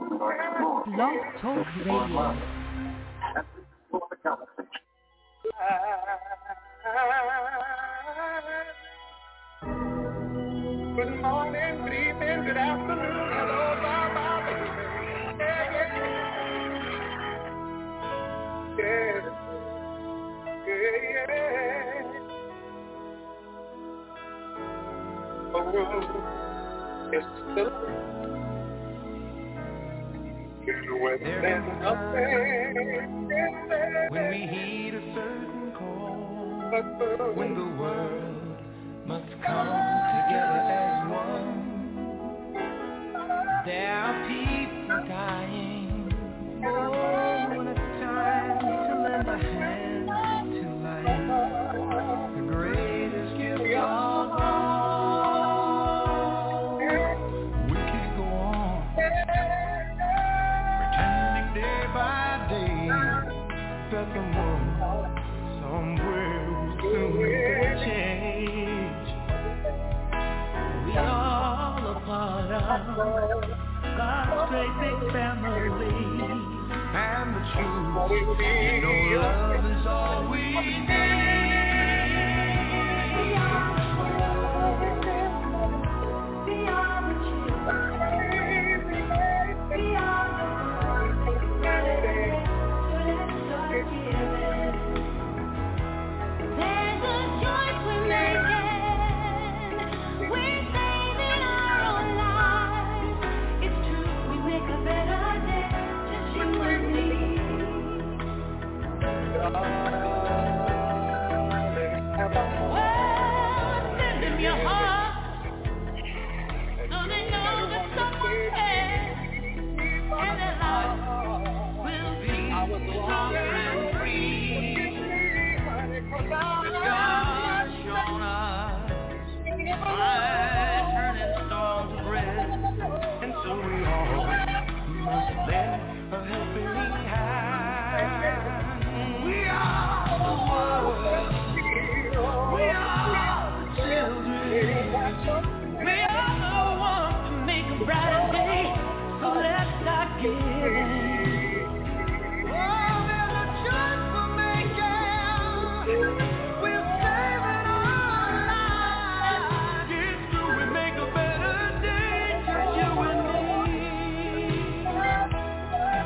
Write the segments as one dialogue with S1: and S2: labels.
S1: Blog Talk Radio.
S2: Good morning, good evening, good afternoon, hello, bye-bye. Yeah, yeah, yeah. The world is still when there's nothing
S3: when we heed a certain call, when the world must come together as one. There are people dying. Oh, when it's time to lend a hand to life, the greatest gift of all. We can't go on pretending day by day that the world somewhere will soon change. We all a part of God's great big family, and the truth, you know, love is all we need. We are the children. We are the ones. So let's start giving. There's a choice we're making. We're saving our own lives. It's true, we make a better day, just you and me. Well, send them your heart, so they know that someone cares, and their life will be stronger and free. God has shown us by turning storms to rest, and so we all must lend a helping hand. We are the world. We are the children. We are the ones to make a brighter day, so let's start giving. Oh, there's a choice we're making. We're saving our lives. It's true, we make a better day, just you and me.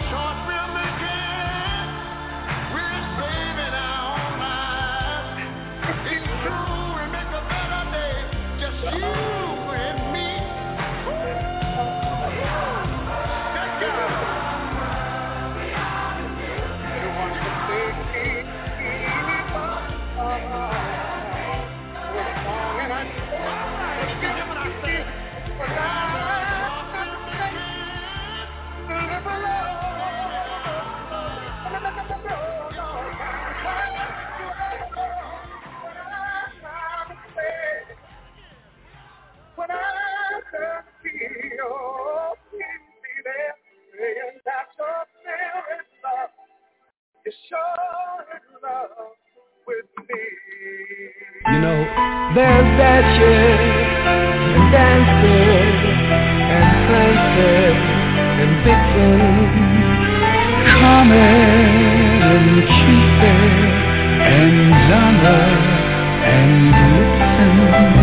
S2: When I can feel be there, saying that you're still in love, you're sure in love with me.
S3: You know, there's that chick and dancers and princess and vixen, comet and Cupid and Donner and Blitzen.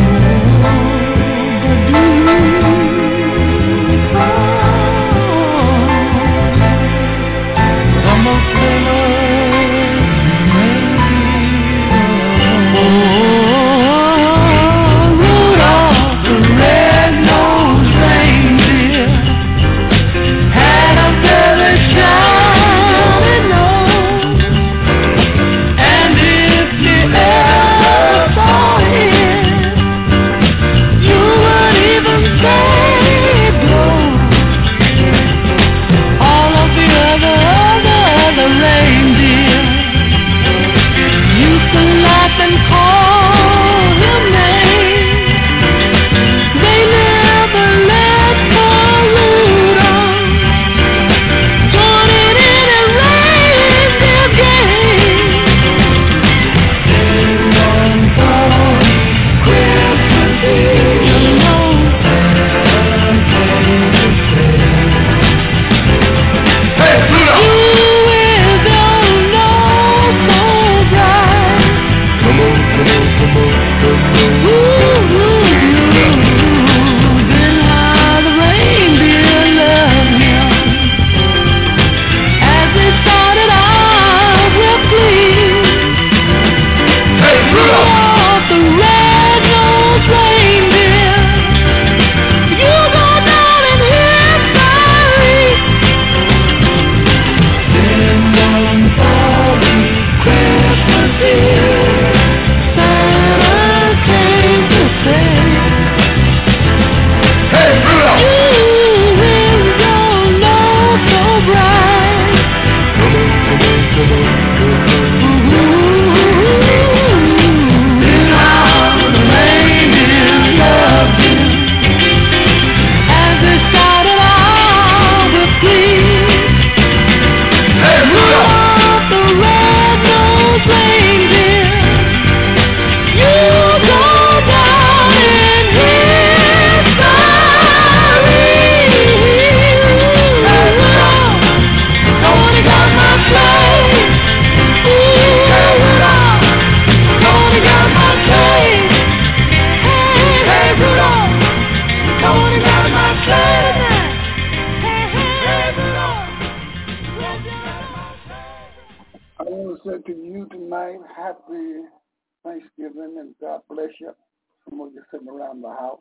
S1: Thanksgiving, and God bless you. Some of you sitting around the house.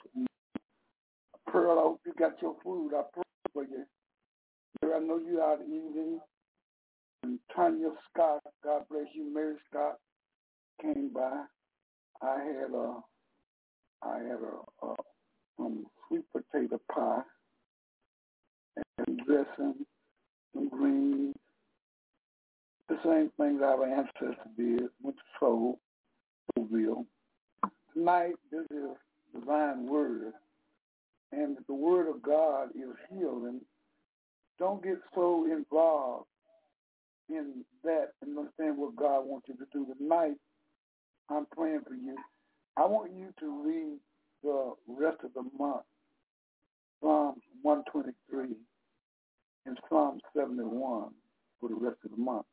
S1: Pearl, I hope you got your food. I pray for you. I know you out eating. And Tanya Scott, God bless you. Mary Scott came by. I had some sweet potato pie and dressing, some greens. The same things our ancestors did, went to Soulville. Tonight, this is divine word, and the word of God is healing. Don't get so involved in that and understand what God wants you to do. Tonight, I'm praying for you. I want you to read the rest of the month, Psalms 123 and Psalm 71 for the rest of the month.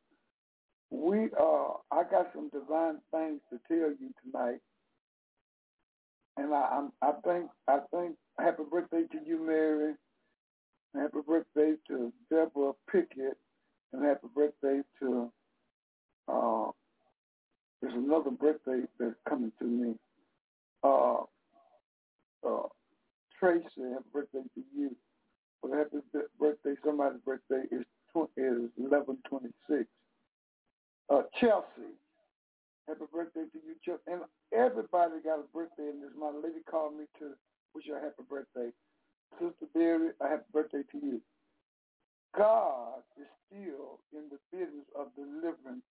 S1: I got some divine things to tell you tonight, and I think happy birthday to you, Mary. Happy birthday to Deborah Pickett, and happy birthday to, there's another birthday that's coming to me. Tracy, happy birthday to you. But happy birthday, somebody's birthday is 11/26. Chelsea, happy birthday to you, Chelsea. And everybody got a birthday in this month. A lady called me to wish you a happy birthday. Sister Berry, a happy birthday to you. God is still in the business of delivering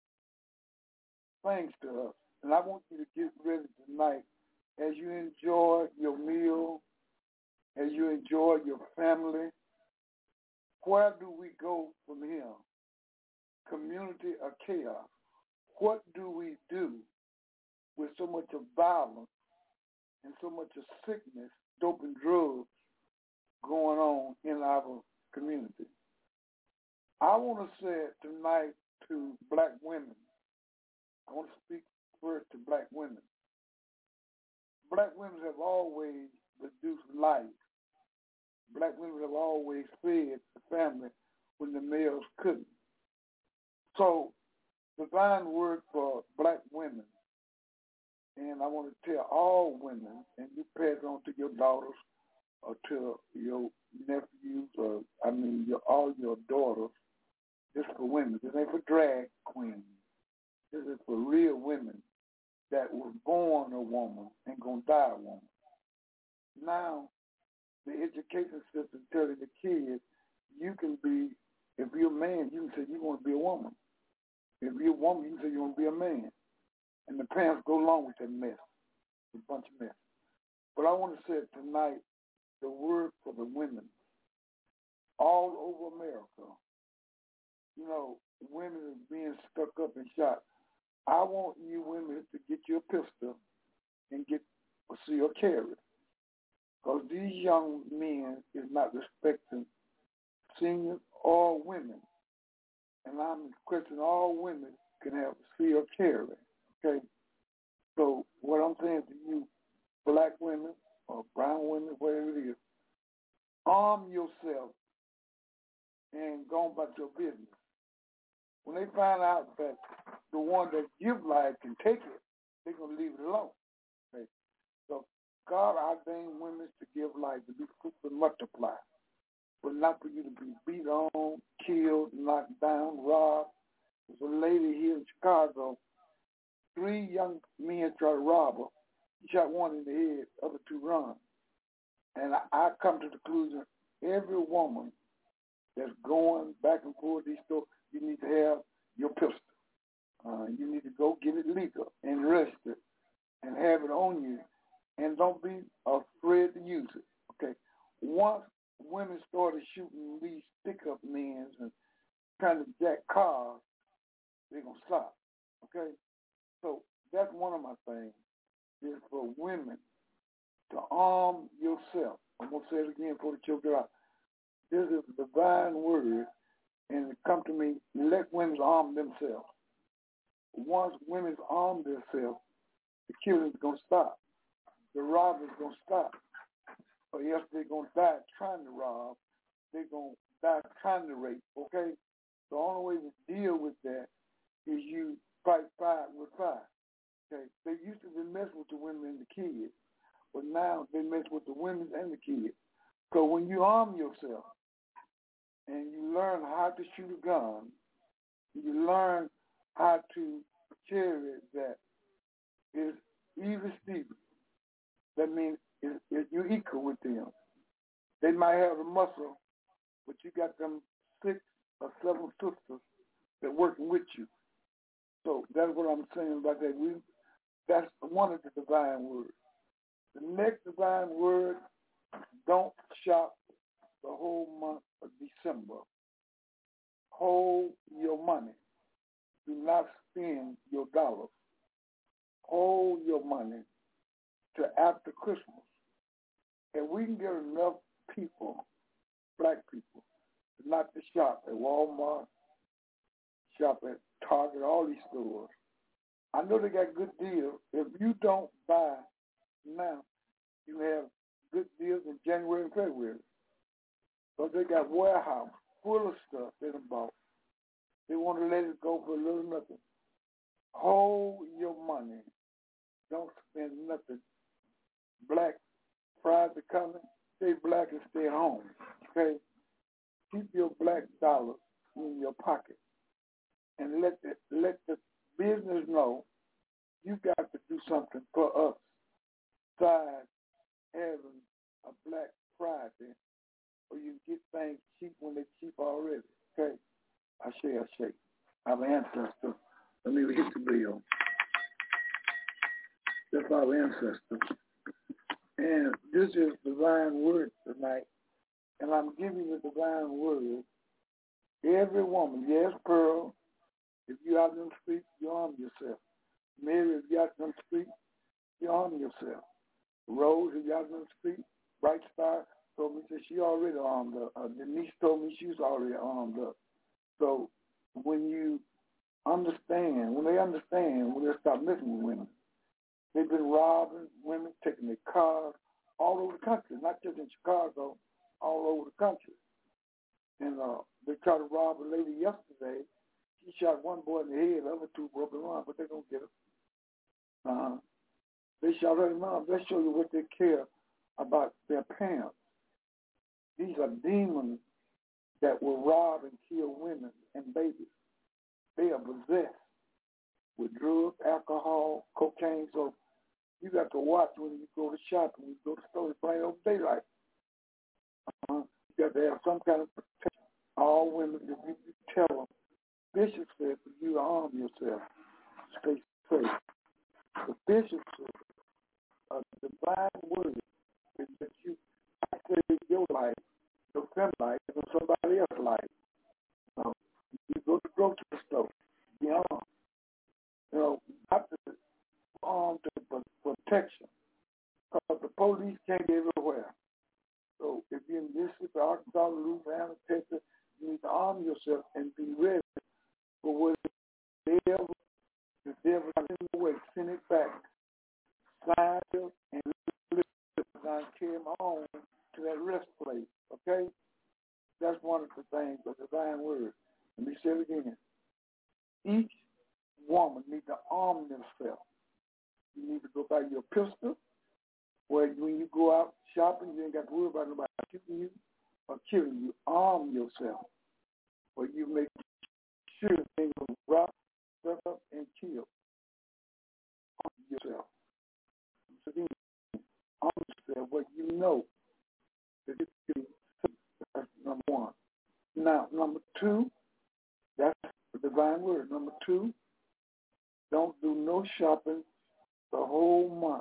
S1: things to us. And I want you to get ready tonight as you enjoy your meal, as you enjoy your family. Where do we go from here? Community or chaos? What do we do with so much of violence and so much of sickness, dope and drugs going on in our community? I want to say it tonight to black women. I want to speak first to black women. Black women have always produced life. Black women have always fed the family when the males couldn't. So, divine word for black women, and I want to tell all women, and you pass it on to your daughters or to your nephews, or all your daughters. This is for women. This ain't for drag queens. This is for real women that was born a woman and gonna die a woman. Now, the education system telling the kids, you can be, if you're a man, you can say you want to be a woman. If you're a woman, you can say you want to be a man. And the parents go along with that mess, a bunch of mess. But I want to say tonight, the word for the women all over America. You know, women are being stuck up and shot. I want you women to get your pistol and get a concealed carry. Because these young men is not respecting seniors or women. And I'm questioning all women can have concealed carry. Okay? So what I'm saying to you, black women or brown women, whatever it is, arm yourself and go on about your business. When they find out that the one that give life can take it, they're going to leave it alone. Okay? So God ordained women to give life, to be fruitful and multiply, but not for you to be beat on, killed, knocked down, robbed. There's a lady here in Chicago, 3 young men tried to rob her. He shot one in the head, other 2 run. And I come to the conclusion, every woman that's going back and forth these stores, you need to have your pistol. You need to go get it legal and register and have it on you. And don't be afraid to use it. Okay. Once women started shooting these pickup men and trying to jack cars, they're going to stop. Okay. So that's one of my things, is for women to arm yourself. I'm going to say it again for the children out. This is the divine word, and it come to me, let women arm themselves. Once women arm themselves, the killing's going to stop. The robbing's going to stop. Or else they're going to die trying to rob. They're going to die trying to rape, okay? The only way to deal with that is you fight fire with fire, okay? They used to be messing with the women and the kids, but now they mess with the women and the kids. So when you arm yourself and you learn how to shoot a gun, you learn how to carry that is even Steven. That means if you're equal with them. They might have the muscle, but you got them 6 or 7 sisters that working with you. So that's what I'm saying about that. That's one of the divine words. The next divine word, don't shop the whole month of December. Hold your money. Do not spend your dollars. Hold your money to after Christmas. And we can get enough people, black people, not to shop at Walmart, shop at Target, all these stores. I know they got good deals. If you don't buy now, you have good deals in January and February. So they got warehouse full of stuff they done bought. They want to let it go for a little nothing. Hold your money. Don't spend nothing. Black Friday coming. Stay black and stay home. Okay? Keep your black dollars in your pocket. And let the business know you got to do something for us. Besides having a Black Friday where you get things cheap when they're cheap already. Okay? I say. Our ancestors. Let me hit the bill. That's our ancestors. And this is divine word tonight. And I'm giving you the divine word. Every woman, yes, Pearl, if you're out in the street, you arm yourself. Mary, if you're out in the street, you arm yourself. Rose, if you're out in the street, Bright Star told me that she already armed up. Denise told me she was already armed up. So when you understand, when they start messing with women, they've been robbing women, taking their cars all over the country, not just in Chicago, all over the country. And they tried to rob a lady yesterday. She shot one boy in the head, the other two broke her arm, but they're going to get her. They shot her in the arm. They show you what they care about their parents. These are demons that will rob and kill women and babies. They are possessed with drugs, alcohol, cocaine. So you got to watch when you go to shopping, when you go to the store, it's plain old daylight. You got to have some kind of protection. All women, if you tell them, Bishop said for you to arm yourself, stay safe. The Bishop said, a divine word is that you save your life, your family life, and somebody else's life. You go to the grocery store, be armed. Not to armed to protection, because the police can't be everywhere. So if you're in Mississippi, Arkansas, Louisiana, Texas, you need to arm yourself and be ready for whatever the devil is in the way. Send it back. Sign it and carry them on to that rest place. Okay? That's one of the things, the divine word. Let me say it again. Each woman needs to arm themselves. You need to go buy your pistol, where when you go out shopping, you ain't got to worry about nobody shooting you or killing you. Arm yourself, where you make sure things will rob, stuff up, and kill. Arm yourself. So then, arm yourself where you know that you can. That's number one. Now, number two, that's the divine word. Number two, don't do no shopping the whole month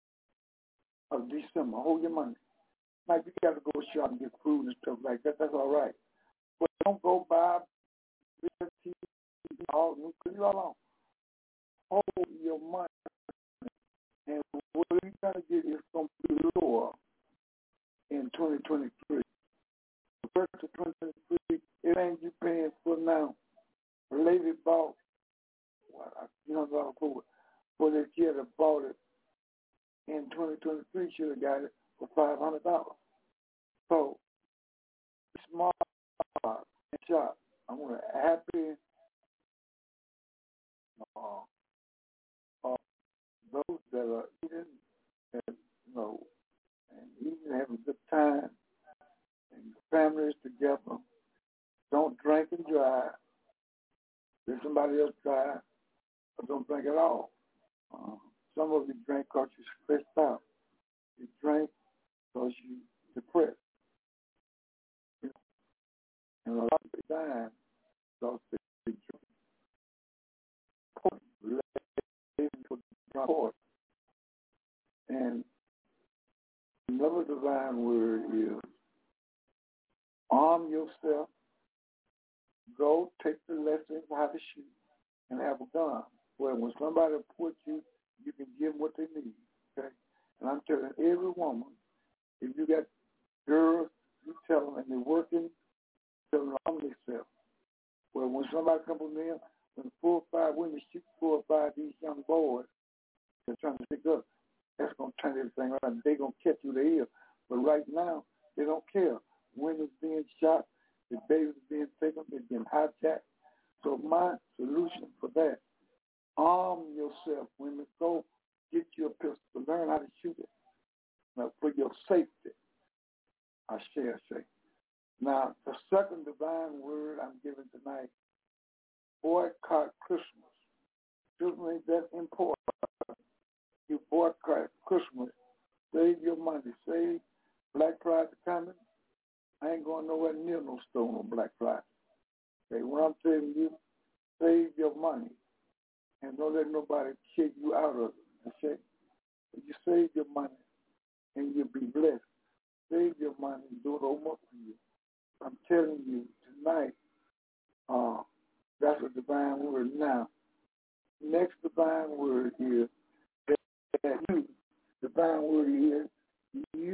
S1: of December. Hold your money. Now, you got to go shop and get food and stuff like that. That's all right. But don't go buy TV, all leave alone. Hold your money. And what you're going to get is going to be lower in 2023. The first of 2023, it ain't you paying for now. The lady bought, for the kid that bought it in 2023 should have got it for $500. So, smart and shop. I want a happy, those that are eating and, and eating, having a good time, and families together. Don't drink and drive. Let somebody else drive, but don't drink at all. Some of you drink because you're stressed out. You drink because you're depressed. And a lot of people dying because they drink. And another divine word is arm yourself. Go take the lessons how to shoot and have a gun. Where when somebody puts you, you can give them what they need. Okay? And I'm telling every woman, if you got girls, you tell them, and they're working, tell them arm themselves. Well, when somebody comes in there, when 4 or 5 women shoot 4 or 5 of these young boys, they're trying to pick up, that's going to turn everything around. They're going to catch you the ear. But right now, they don't care. Women's being shot, The babies being taken, they're being hijacked. So my solution for that, arm yourself. Women, go get you a pistol. Learn how to shoot it. Now, for your safety, I share say. Now, the second divine word I'm giving tonight, boycott Christmas. Christmas ain't that important. You boycott Christmas. Save your money. Save Black Friday coming. I ain't going nowhere near no store on Black Friday. Okay, what I'm telling you, save your money. And don't let nobody kick you out of it. Okay? If you save your money and you'll be blessed. Save your money and do it almost for you. I'm telling you tonight, that's a divine word. Now, next divine word is that you, divine word is you,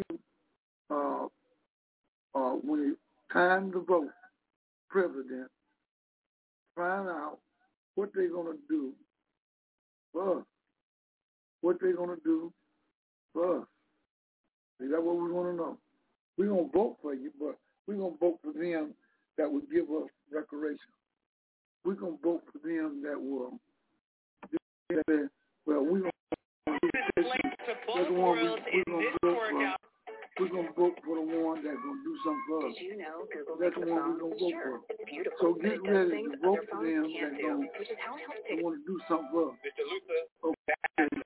S1: when it's time to vote president, find out what they're going to do for us. What they're going to do for us. Is that what we want to know? We're going to vote for you, but we're going to vote for them that will give us recreation. We're going to vote for them that will, well, we're going to do this. That's the one we're going to vote for. We're going to vote for the one that's going to do something for us.
S4: Did you know Google
S1: That's the one we're going to vote for.
S4: It's beautiful,
S1: So
S4: but
S1: get
S4: it does
S1: ready
S4: things
S1: to vote
S4: other
S1: for
S4: phones
S1: them
S4: can't
S1: that
S4: do,
S1: don't
S4: which is how it helps pick.
S1: want to do something for us.
S2: Mr. Luther.
S1: Okay.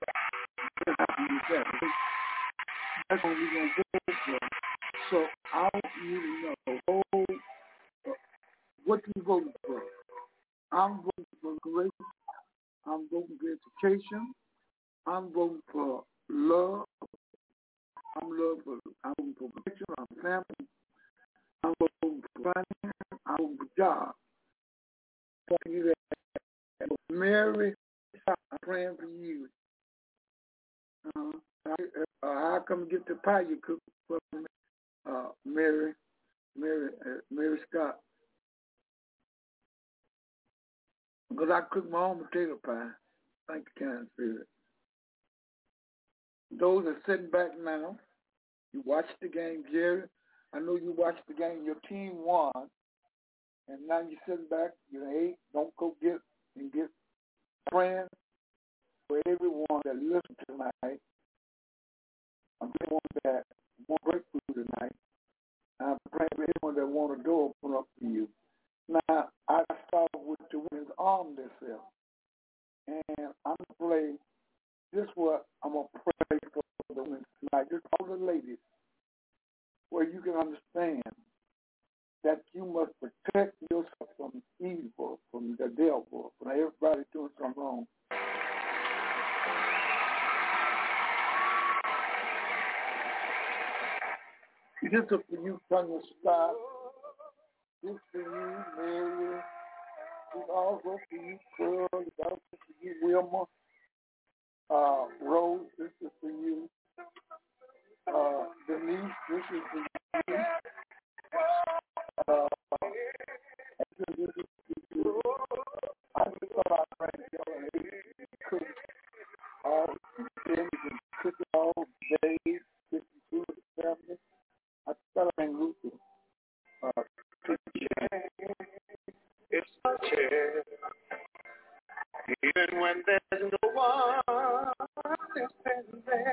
S1: That's what we're going to vote for. So I want you to know what you voting for. I'm voting for grace. I'm voting for education. I'm voting for love. I'm voting for protection. I'm family. I'm voting for finance. I'm voting for job. I want you to Mary, I'm praying for you. I'll come get the pie you cook for me, Mary Scott. Because I cook my own potato pie. Thank you, kind spirit. Those that are sitting back now, you watched the game, Jerry. I know you watched the game. Your team won. And now you're sitting back, you ate. Don't go get praying for everyone that listened tonight. I'm praying that want breakthrough tonight. I'm praying for everyone that want a door open up for you. Now, I start with the women's arm themselves. And I'm going to play this what I'm going to pray for the women tonight. Just all the ladies, where you can understand that you must protect yourself from evil, from the devil, from everybody doing something wrong. This is for you, Tanya Scott. This is for you, Mary. This is also for you, Pearl. This is also for you, Wilma. Rose, this is for you. Denise, this is for you. This is for you. I just thought I'd bring y'all and cook all things and cook it all days, cook food with the family. I thought I'd bring Luther.
S2: It's a chance. Even when there's no one standing there.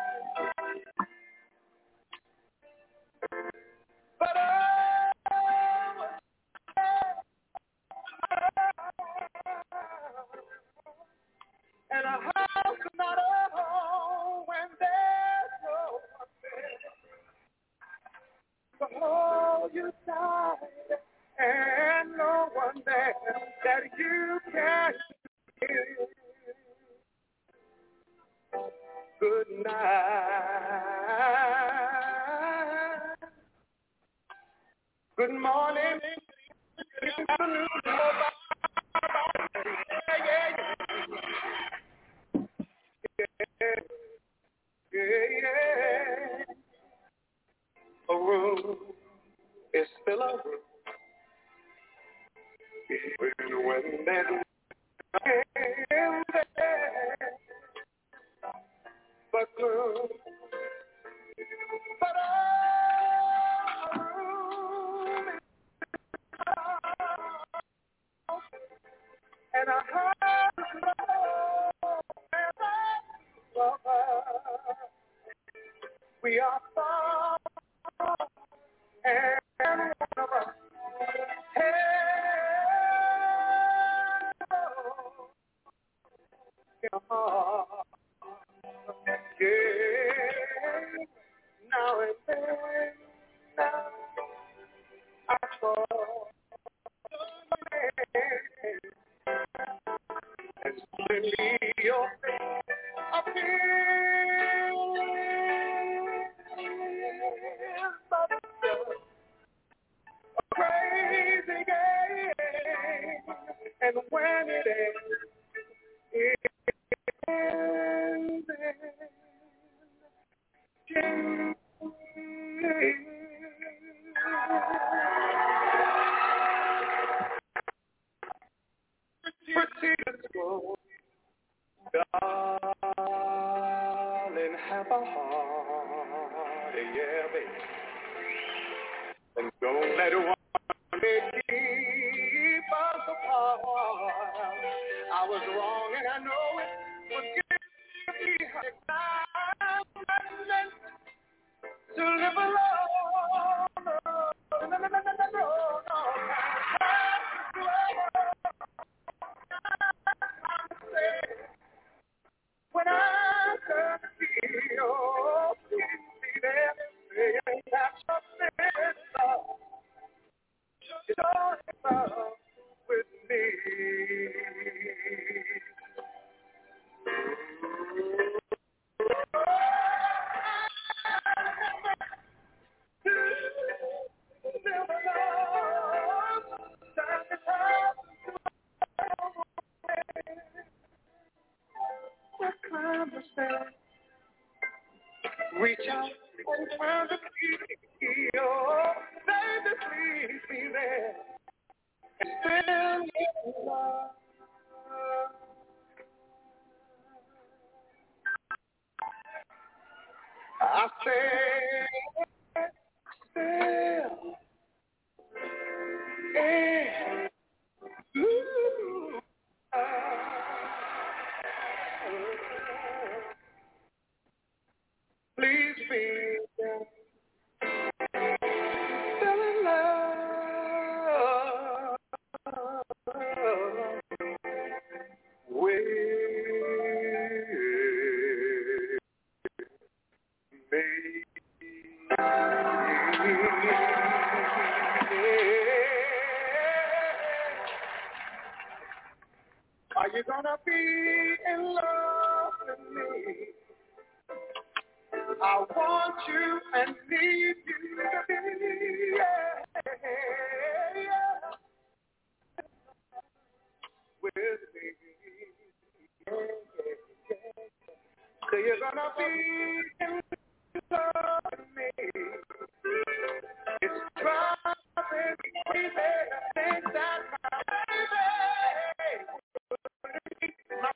S2: But and a house is not a home when there's no one there. So hold you tight and no one there that you can hear. Good night. Good morning. Good afternoon. Yeah. A room is still a room. Even when there's nothing there but gloom. But a room We are far and one of us. Now and then, I call and suddenly your face appears, but it's just a crazy game, and when it ends, darling, have a heart, yeah, baby, and don't let one keep us apart. I was wrong and I know it. Forgive me, I'm meant to live alone. No. When I turn to you, please be there, saying that something is love. It's all in love with me. Reach out and find the key, oh, baby, please be there. And still in love. I said, still in please be there. Still in love with me. Are you gonna be in love with me? I want you and need you to be, with me. So you're gonna be in love with me. It's driving me crazy to think that my baby, my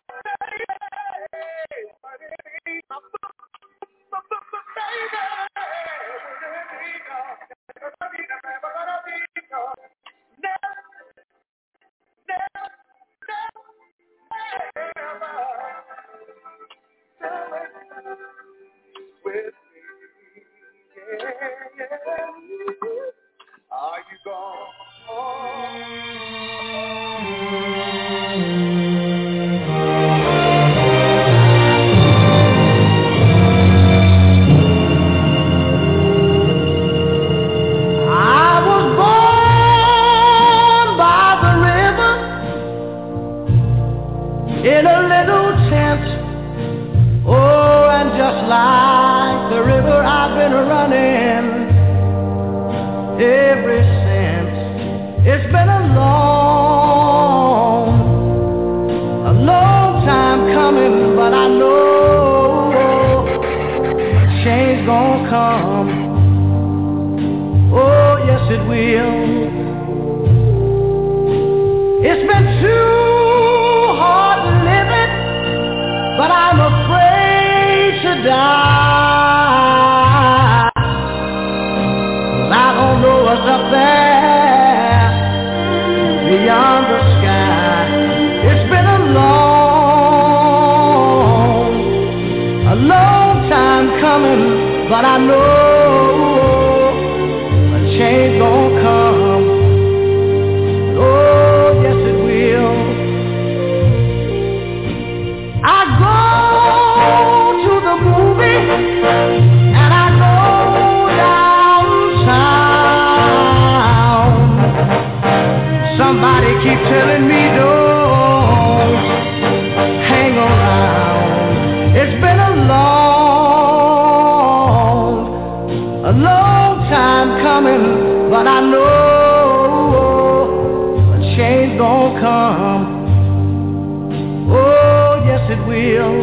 S2: with me. Are you gone?
S3: In a little tent, oh, and just like the river I've been running ever since. It's been a long time coming, but I know a change gonna come. Oh, yes it will. It's been too hard living, but I'm afraid to die. 'Cause I don't know what's up there beyond the sky. It's been but I know a change gon' come. Oh, yes it will. I go to the movie and I go downtown. Somebody keep telling me don't hang around. It's been a long time coming, but I know a change gon' come. Oh, yes it will.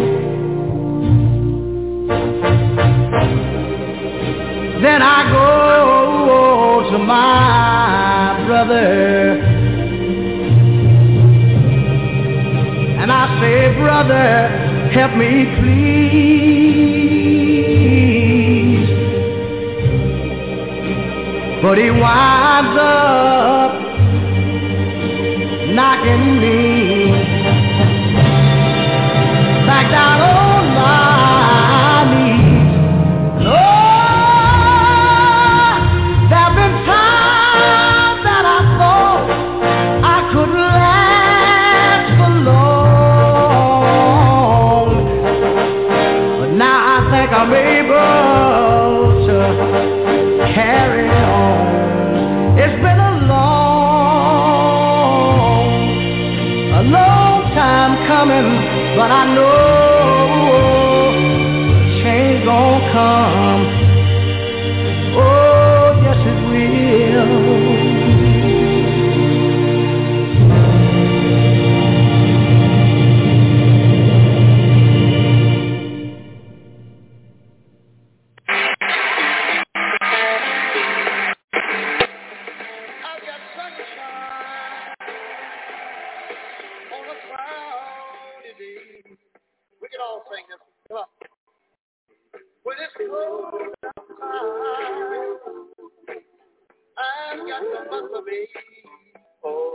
S3: Then I go to my brother and I say, brother, help me please. But he winds up knocking me back down on my knees. Oh, there've been times that I thought I couldn't last for long, but now I think I'm able to carry on. It's been a long time coming, but I know a change gon' come. Oh, yes it will.
S2: I've got sunshine on a cloudy day. We can all sing this. Come on. When it's cold outside, I've got the month of May. Oh.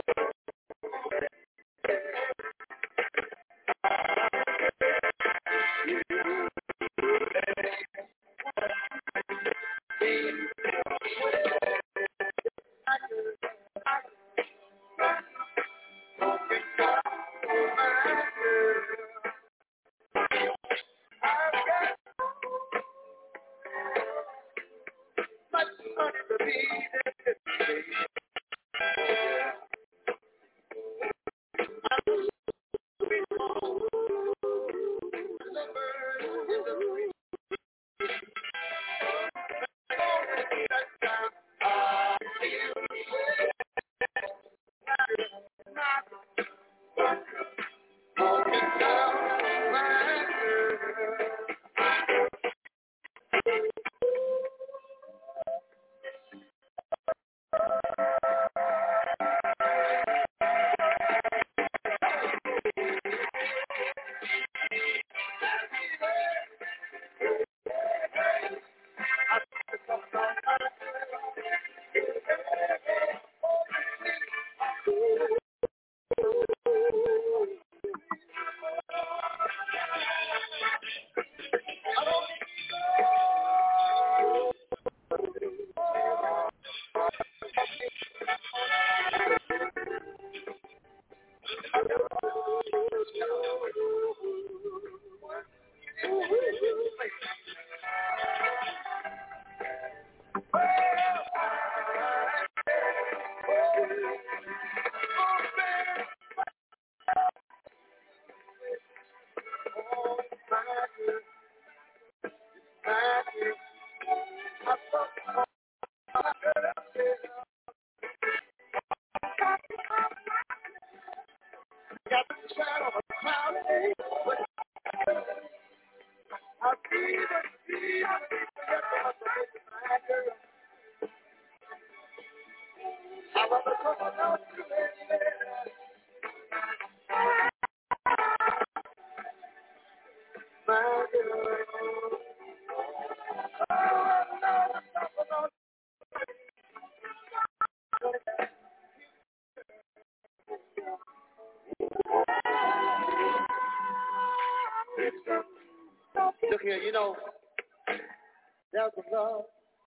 S2: Look here, you know, there's a love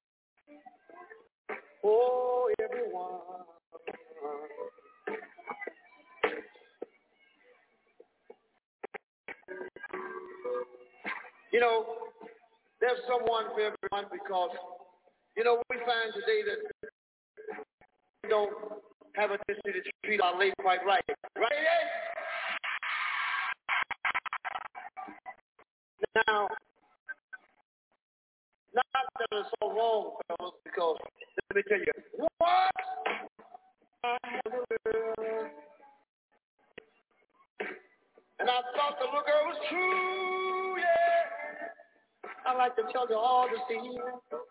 S2: for everyone. You know, there's someone for everyone because, you know, we find today that we don't have a tendency to treat our lady quite right. Right, Ed? Now, not that it's so wrong, fellas, because let me tell you, what? And I thought the little girl was true, yeah. I like to tell you all the scene.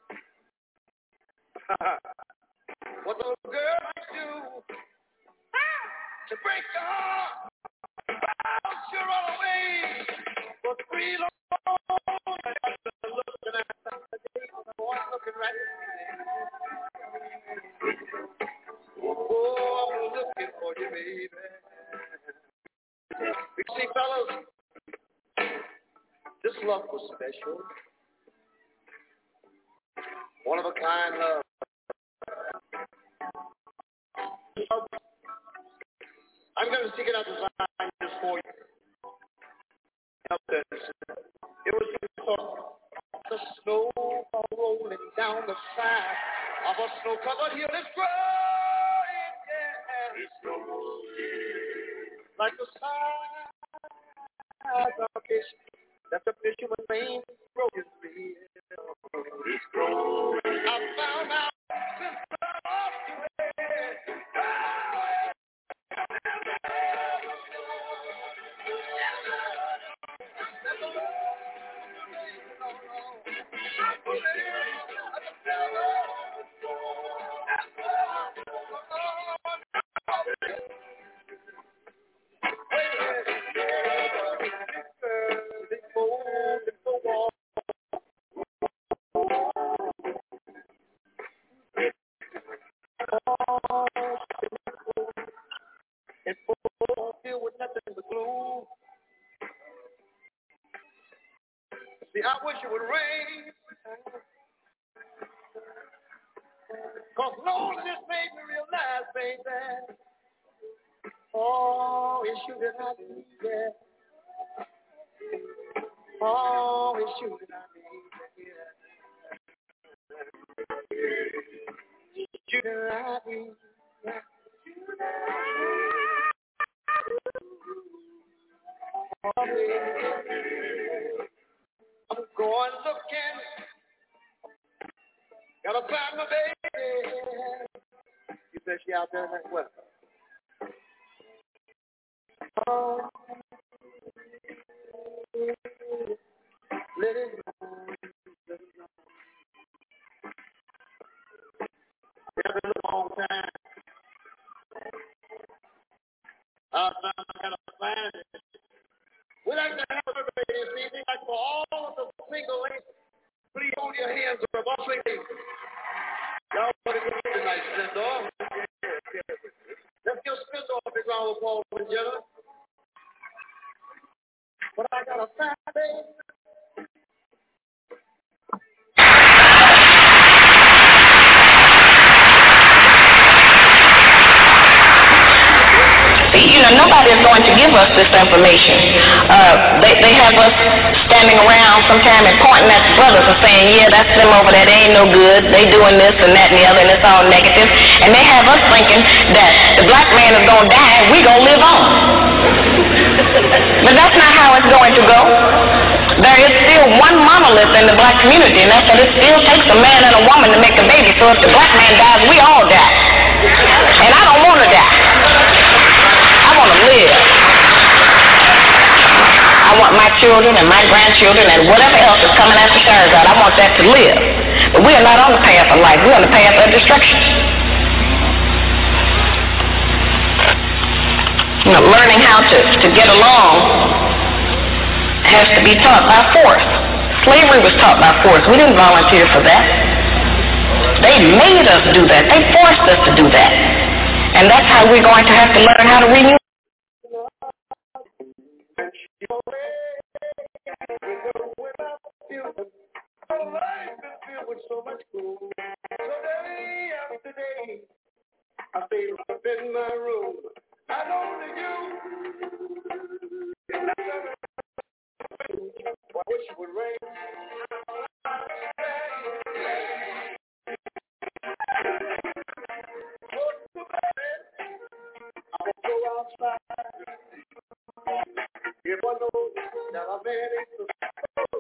S2: What the little girl likes to do to break your heart, bounce you run away for 3 long looking at the day, one looking right at me. Oh, I'm looking for you, baby. You see, fellas, this love was special. One of a kind love. I'm going to stick it out design just for you. It was the snow rolling down the side of a snow-covered hill. It's growing, yeah. It's growing like the side of a fish that the fisherman made broken free. It's growing. I found out since I lost you. It's filled with nothing but gloom. See, I wish it would rain, 'cause loneliness made me realize, baby, oh, it's you that I need, yeah. Oh, it's you that I need, yeah. You that I need, yeah. Oh, baby. I'm going looking, gotta find my baby. You said she out there in that weather. Oh, let it go, let it go. It's been a long time. I gotta find it. We'd like to have everybody this evening, like for all of the single ladies, please hold your hands up. All three ladies. Y'all want to give me a nice send-off? Let's give Spindle a big round of applause, ladies and gentlemen. But I got a fat baby.
S4: You know, nobody is going to give us this information. They have us standing around sometime and pointing at the brothers and saying, yeah, that's them over there, they ain't no good, they doing this and that and the other, and it's all negative. And they have us thinking that the black man is going to die and we're going to live on. But that's not how it's going to go. There is still one monolith in the black community, and that's that it still takes a man and a woman to make a baby. So if the black man dies, we all die. And I don't want to die. I want to live. I want my children and my grandchildren and whatever else is coming after Sherazade, I want that to live. But we are not on the path of life. We're on the path of destruction. You know, learning how to get along has to be taught by force. Slavery was taught by force. We didn't volunteer for that. They made us do that. They forced us to do that. And that's how we're going to have to learn how to renew.
S2: so much cool. So day after day, I stay up in my room. I know to you, and I wish it would rain. I'll go outside. If I know that I'm ready to go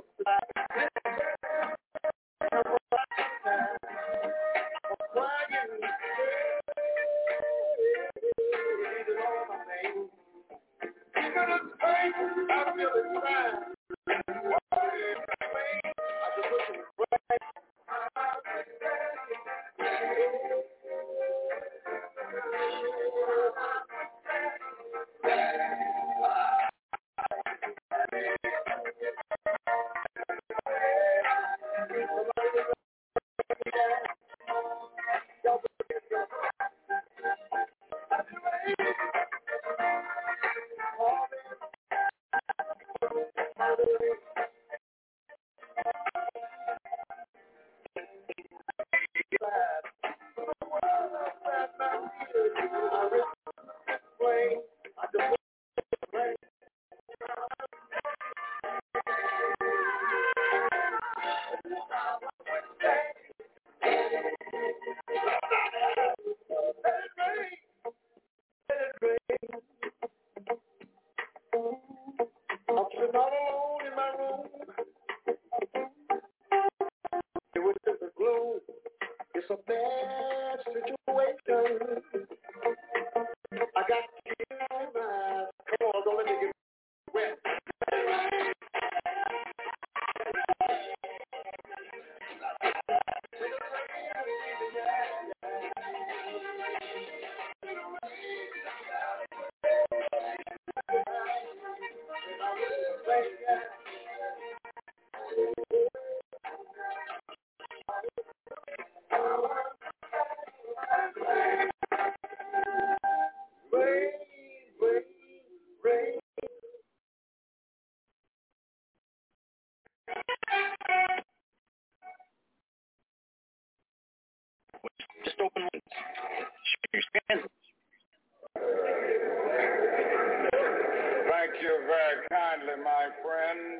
S5: Thank you very kindly, my friend.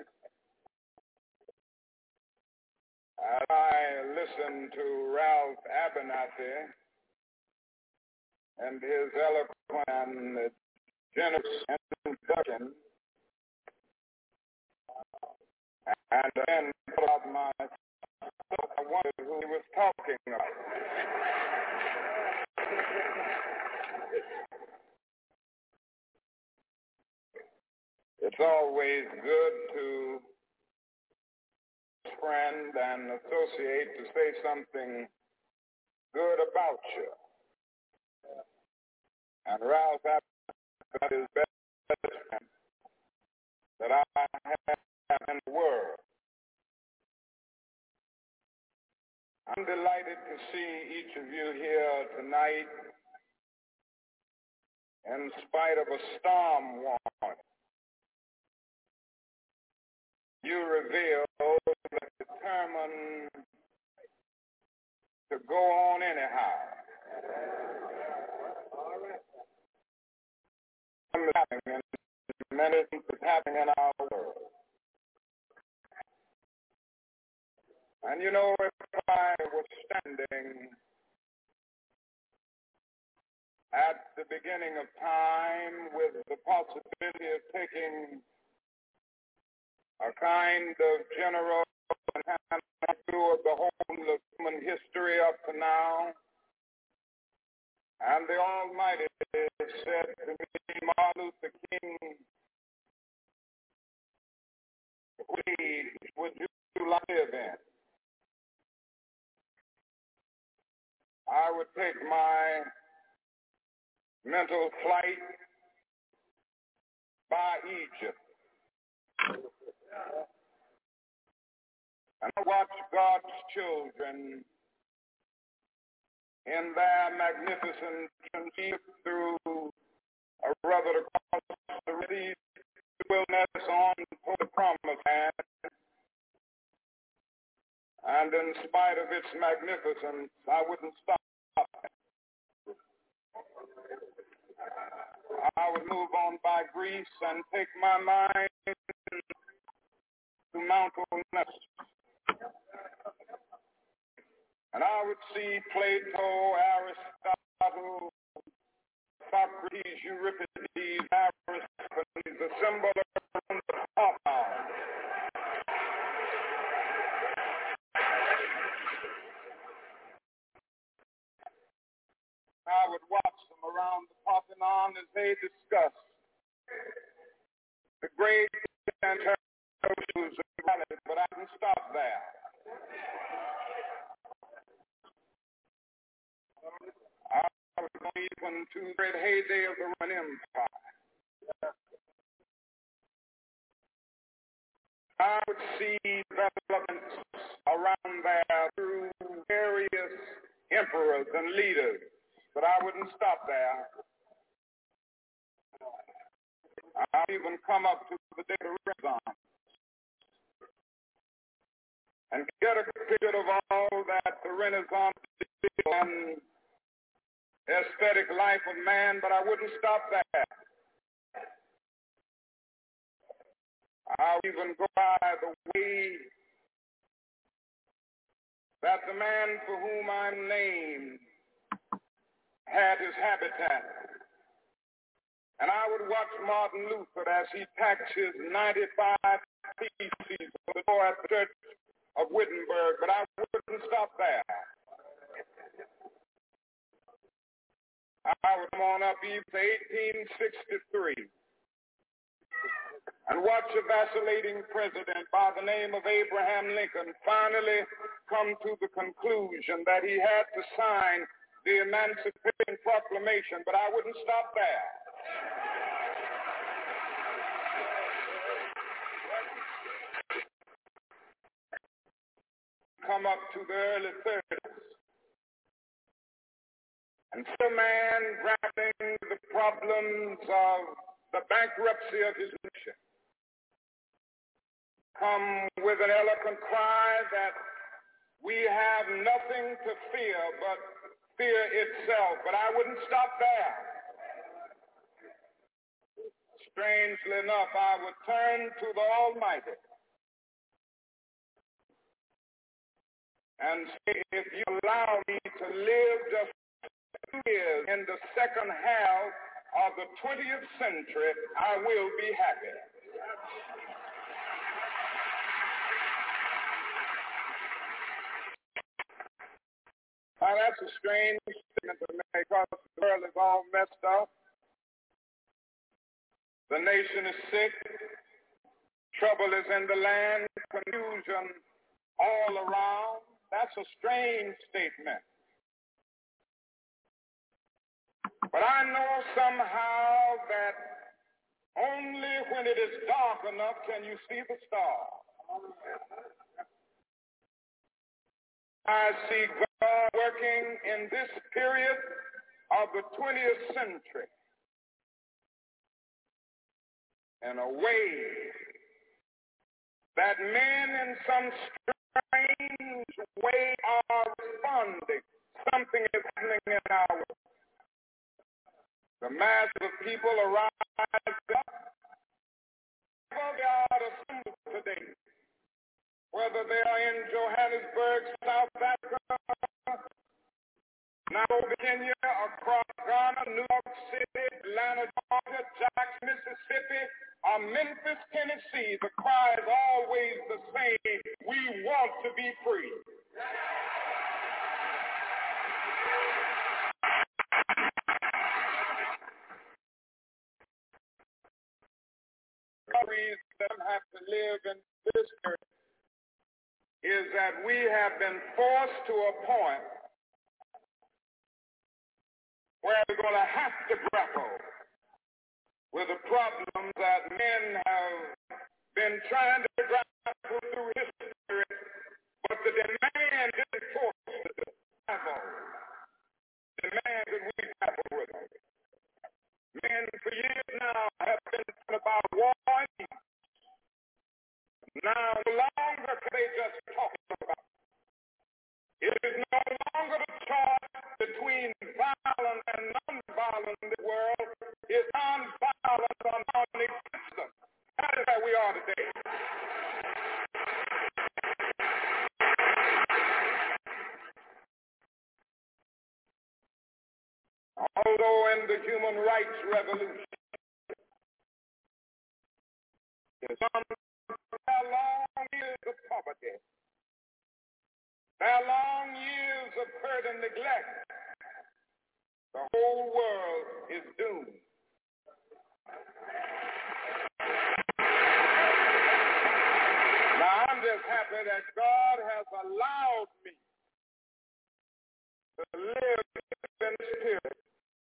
S5: As I listened to Ralph Abernathy and his eloquent and generous introduction, and then about myself, I wondered who he was talking about. It's always good to friend and associate to say something good about you. And Ralph Abernathy is the best friend that I have in the world. I'm delighted to see each of you here tonight in spite of a storm warning. You reveal that determined to go on anyhow. Many things is happening in our world. And you know, if I was standing at the beginning of time with the possibility of taking a kind of general view of the whole of human history up to now, and the Almighty said to me, Martin Luther King, which would you like to live in? I would take my mental flight by Egypt. And I watch God's children in their magnificent transit through a rather across the ready wilderness on toward the promised land. And in spite of its magnificence, I wouldn't stop. I would move on by Greece and take my mind to Mount Olympus. And I would see Plato, Aristotle, Socrates, Euripides, Aristophanes, the symbol of the power. I would watch them around the Parthenon as they discuss the great and terrible issues of humanity, but I didn't stop there. I would go even to the great heyday of the Roman Empire. I would see developments around there through various emperors and leaders, but I wouldn't stop there. I'd even come up to the day of the Renaissance and get a picture of all that the Renaissance did and aesthetic life of man, but I wouldn't stop there. I'll even go by the way that the man for whom I'm named had his habitat. And I would watch Martin Luther as he packed his 95 theses for the door at the Church of Wittenberg, but I wouldn't stop there. I would come on up even to 1863 and watch a vacillating president by the name of Abraham Lincoln finally come to the conclusion that he had to sign the Emancipation Proclamation, but I wouldn't stop there. Come up to the early 30s. And so man grappling with the problems of the bankruptcy of his nation come with an eloquent cry that we have nothing to fear but fear itself. But I wouldn't stop there. Strangely enough, I would turn to the Almighty and say, if you allow me to live just 2 years in the second half of the 20th century, I will be happy. Now, that's a strange statement to make because the world is all messed up. The nation is sick. Trouble is in the land. Confusion all around. That's a strange statement. But I know somehow that only when it is dark enough can you see the stars. I see God working in this period of the 20th century in a way that men in some strange way are responding. Something is happening in our world. The mass of people are rising up. They are assembled today, whether they are in Johannesburg, South Africa, Nairobi, Kenya, across Ghana, New York City, Atlanta, Georgia, Jackson, Mississippi, or Memphis, Tennessee. The cry is always the same: we want to be free. The reason that I have to live in this earth is that we have been forced to a point where we're going to have to grapple with the problems that men have been trying to grapple through history, but the demand isn't forced to grapple. The demand that we grapple with. Men for years now have been talking about war. Now, no longer can they just talk about it. It is no longer the choice between violence and non-violence in the world. It's non-violence or non-existence. That is where we are today. Although in the human rights revolution, their long years of poverty, their long years of hurt and neglect, the whole world is doomed. Now, I'm just happy that God has allowed me to live in the Spirit,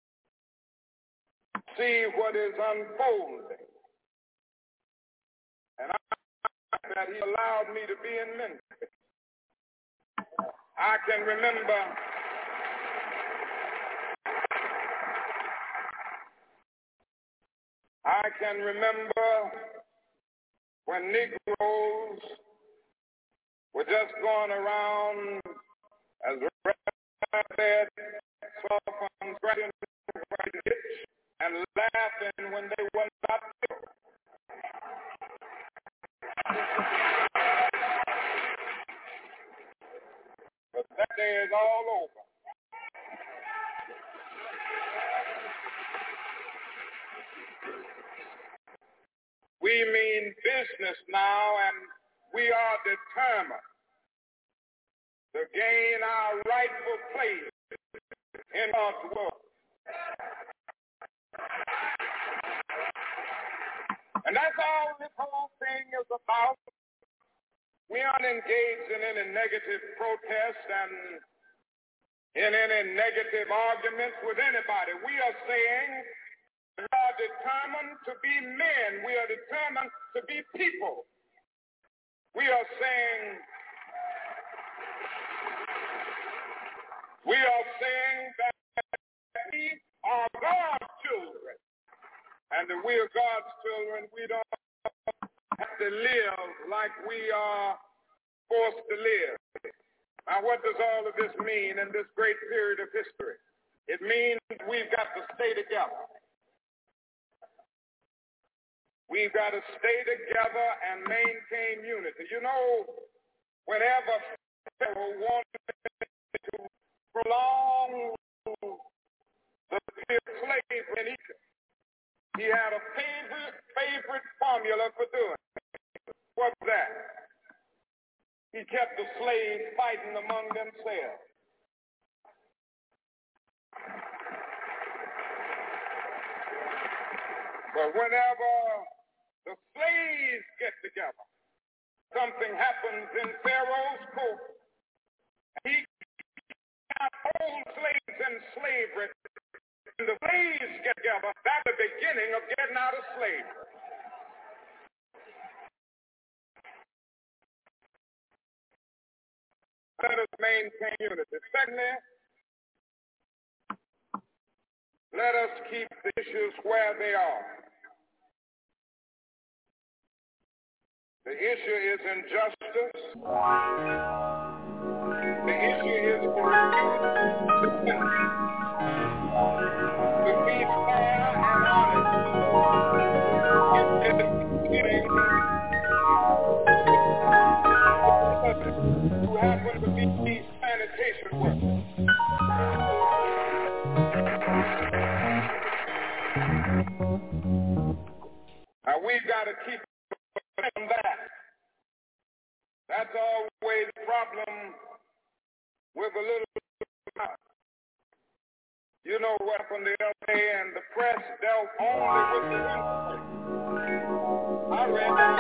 S5: see what is unfolding. And that he allowed me to be in ministry. I can remember when Negroes were just going around, as Reverend said, soft on scratching and laughing when they were not killed. But that day is all over. We mean business now, and we are determined to gain our rightful place in God's world. And that's all this whole thing is about. We aren't engaged in any negative protest and in any negative arguments with anybody. We are saying we are determined to be men. We are determined to be people. We are saying that we are God's children. And that we are God's children, we don't have to live like we are forced to live. Now, what does all of this mean in this great period of history? It means we've got to stay together. We've got to stay together and maintain unity. You know, whenever Pharaoh wanted to prolong the period of slavery in Egypt, he had a favorite formula for doing it. What's that? He kept the slaves fighting among themselves. But whenever the slaves get together, something happens in Pharaoh's court. He can't hold slaves in slavery. When the slaves get together, that's the beginning of getting out of slavery. Let us maintain unity. Secondly, let us keep the issues where they are. The issue is injustice. The issue is to be fair and honest. Who happen to be sanitation workers. Now we've got to keep on that. That's always the problem with a little. You know what happened the other day, and the press dealt only with the one person. I read that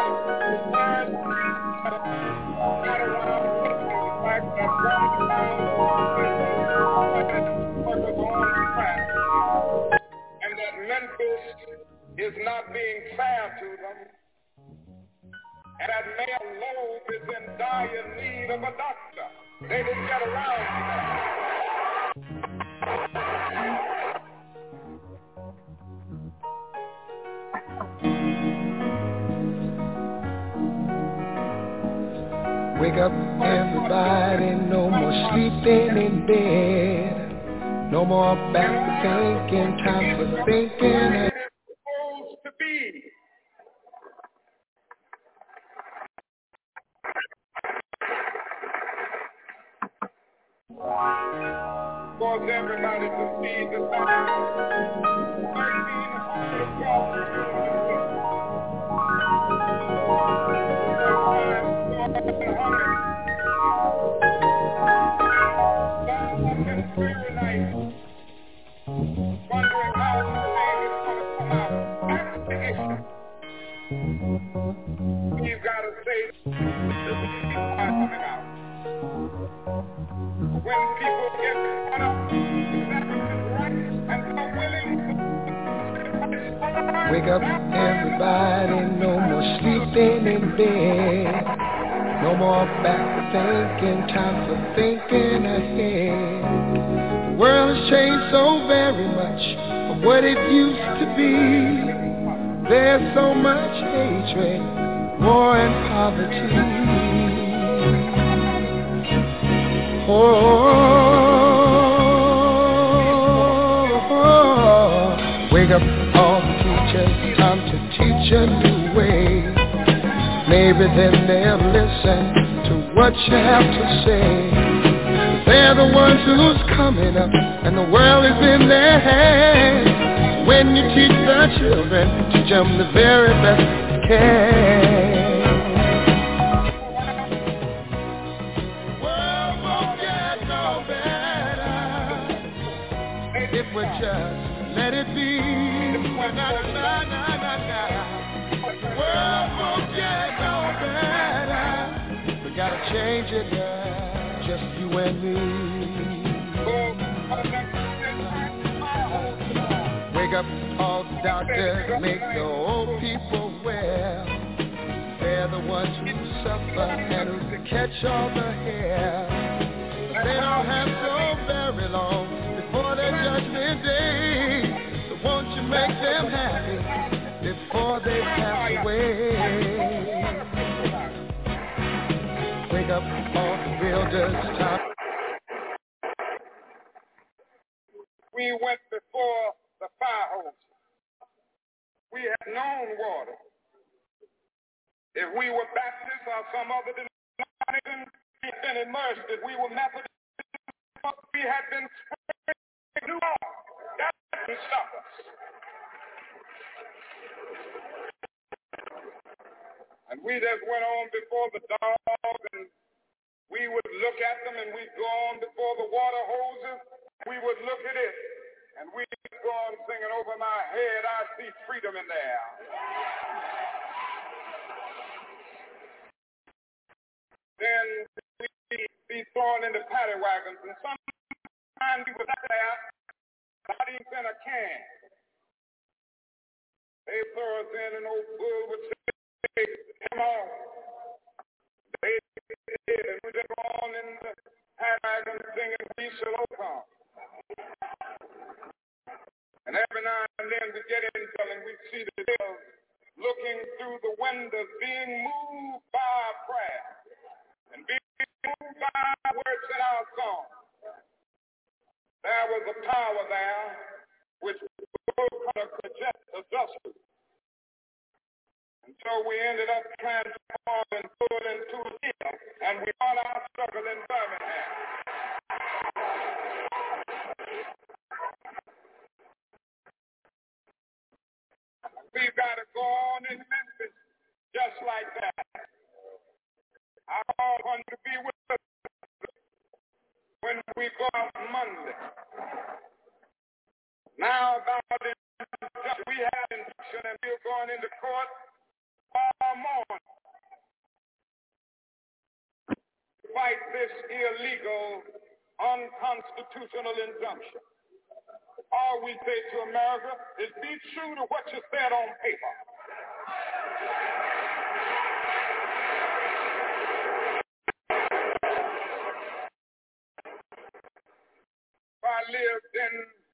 S5: got around the fact that workers on track, and that Memphis is not being fair to them, and that Mayor Loeb is in dire need of a doctor. They didn't get around to that.
S2: Wake up, everybody, no more
S3: more sleeping in bed. No more back thinking, time for thinking.
S5: It's supposed to be. Cause everybody to see the sign. 1,300 wondering how the thing is going to come out. That's the issue. We've got to say this is not coming out. When people get caught up that which is right and are willing to
S3: wake up, everybody, no more sleeping in bed. No more back thinking, time for thinking ahead. The world has changed so very much from what it used to be. There's so much hatred, war and poverty. Wake up all the teachers, time to teach a new way. Maybe then they'll listen to what you have to say. They're the ones who's coming up, and the world is in their hands. When you teach the children, teach them the very best you can. World won't get no better if we just let it be. World won't get no better. We gotta change it, yeah, just you and me. Wake up all the doctors, make the old people well. They're the ones who suffer and who catch all the hair. They don't have so very long before their judgment day. So won't you make them happy before they pass away? Wake up all the builders, top.
S5: we went before the fire hose. We had known water. If we were Baptist or some other denomination, we had been immersed. If we were Methodist, we had been new water. That didn't stop us. And we just went on before the dogs, and we would look at them, and we'd go on before the water hoses. We would look at it, and we'd go on singing, over my head, I see freedom in there. Then we'd be thrown into paddy wagons, and sometimes we would there, not even in a can. They throw us in, an old bull would say, come on. They did, and we just go on in the paddy wagon singing, we shall overcome. And every now and then we get into and we see the hills looking through the windows, being moved by our prayer and being moved by our words in our song. There was a power there which would project a justice. And so we ended up transforming good into a hill, and we fought our struggle in Birmingham. We've got to go on in Memphis just like that. I want to be with us when we go out Monday. Now about it, we had induction and we're going into court all morning to fight this illegal, unconstitutional injunction. All we say to America is be true to what you said on paper. If I lived in,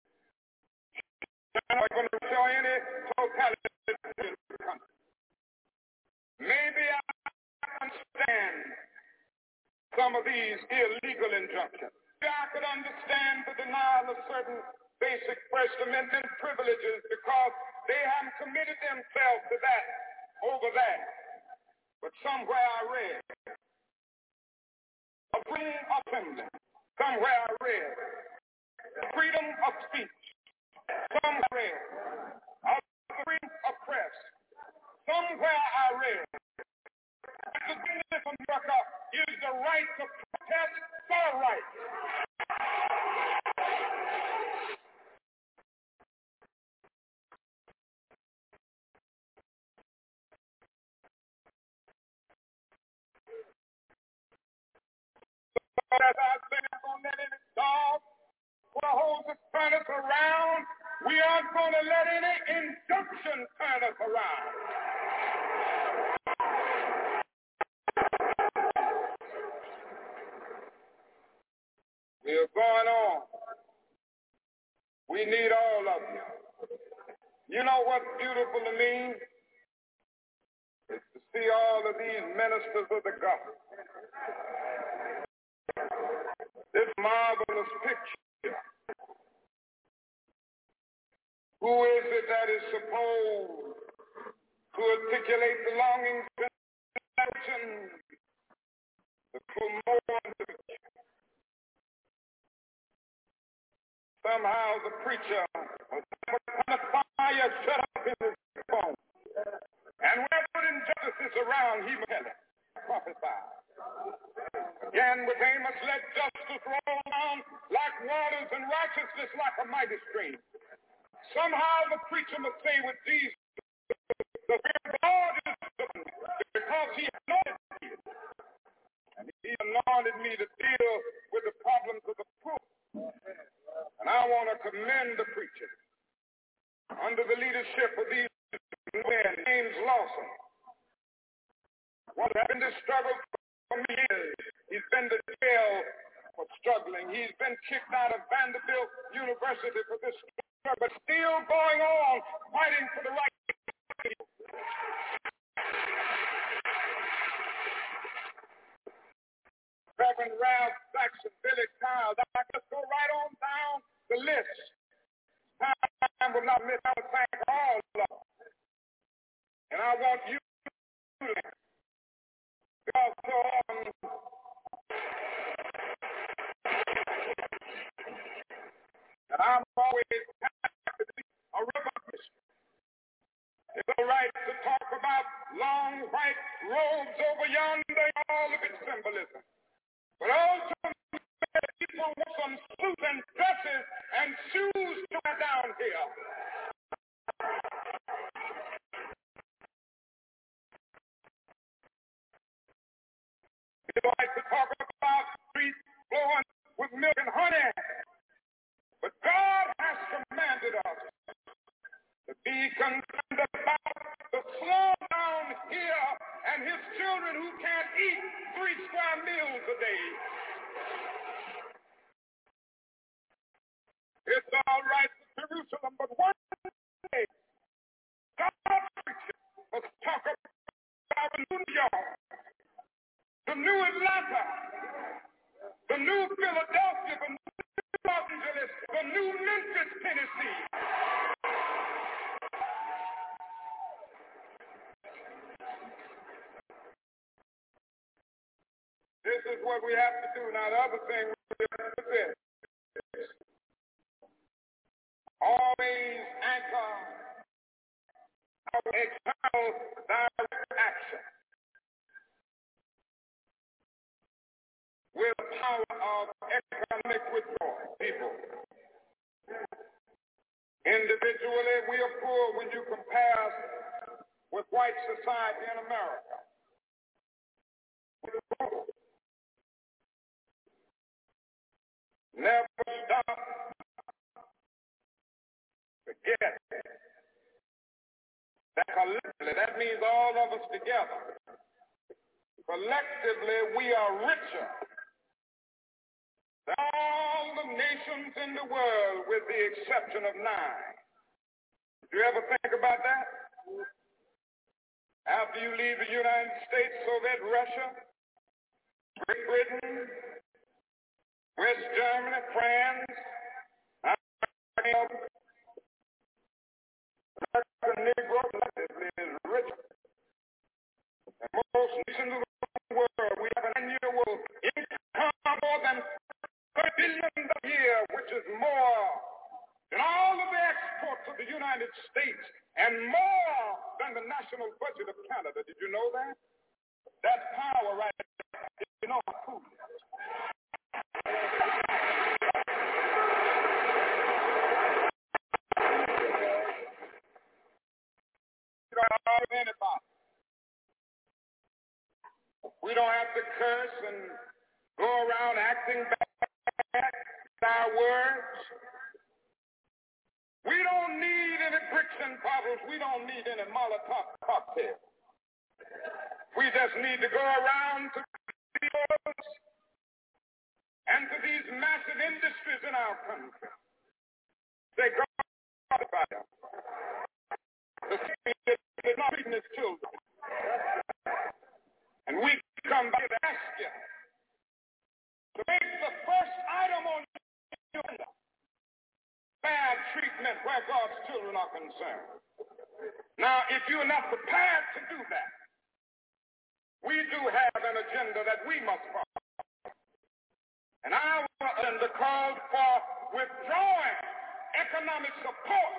S5: I'm not going to show any totality in the country. Maybe I understand some of these illegal injunctions. I could understand the denial of certain basic First Amendment privileges because they haven't committed themselves to that over that. But somewhere I read a freedom of assembly. Somewhere I read freedom of speech. Somewhere I read freedom of press. Somewhere I read the business of America is the right to protest for rights. As I said, I'm going to let any dog put a hose to turn us around. We aren't going to let any injunction turn us around. We are going on. We need all of you. You know what's beautiful to me? Is to see all of these ministers of the gospel. This marvelous picture. Who is it that is supposed to articulate the longings and passions, the promotion? Somehow the preacher was kind of fire shut up in his phone. And whenever injustice around, he would tell it, prophesy. Again with Amos, let justice roll down like waters and righteousness like a mighty stream. Somehow the preacher must say with Jesus, the fear of the Lord is upon me, because he anointed me. And he anointed me to deal with the problems of the poor. And I want to commend the preacher under the leadership of these men, James Lawson. What has been this struggle for years? He's been to jail for struggling. He's been kicked out of Vanderbilt University for this struggle, but still going on fighting for the right people. Reverend Ralph Saxon, Billy Kyle, I just go right on down the list. Time will not miss out to thank all of them. And I want you to because so often and I'm always happy to be a revolutionist. It's all right to talk about long white robes over yonder, all of its symbolism. But also people want some suits and dresses and shoes to wear down here. It's all right to talk about streets flowing with milk and honey. But God has commanded us to be concerned about the slowdown here and his children who can't eat 3 square meals a day. It's all right for Jerusalem, but one day, God's preacher must talk about New York, the new Atlanta, the new Philadelphia, the new Los Angeles, the new Memphis, Tennessee. This is what we have to do. Now, the other thing is this. Always anchor our external direct action with the power of economic withdrawal. People, individually, we are poor when you compare us with white society in America. Never stop. Forget that collectively, that means all of us together. Collectively, we are richer than all the nations in the world with the exception of 9. Did you ever think about that? After you leave the United States, Soviet Russia, Great Britain, West Germany, France, American Negro is rich. And most nations of the world, we have an annual income more than $30 billion a year, which is more than all of the exports of the United States and more than the national budget of Canada. Did you know that? That's power right there. Did you know how cool it is? You don't have anybody. We don't have to curse and go around acting bad with our words. We don't need any bricks and bottles. We don't need any Molotov cocktails. We just need to go around to stores and to these massive industries in our country. Say, God, about them. The city is not feeding its children. And we come back to ask you to make the first item on your agenda bad treatment where God's children are concerned. Now, if you're not prepared to do that, we do have an agenda that we must follow. And our agenda calls for withdrawing economic support.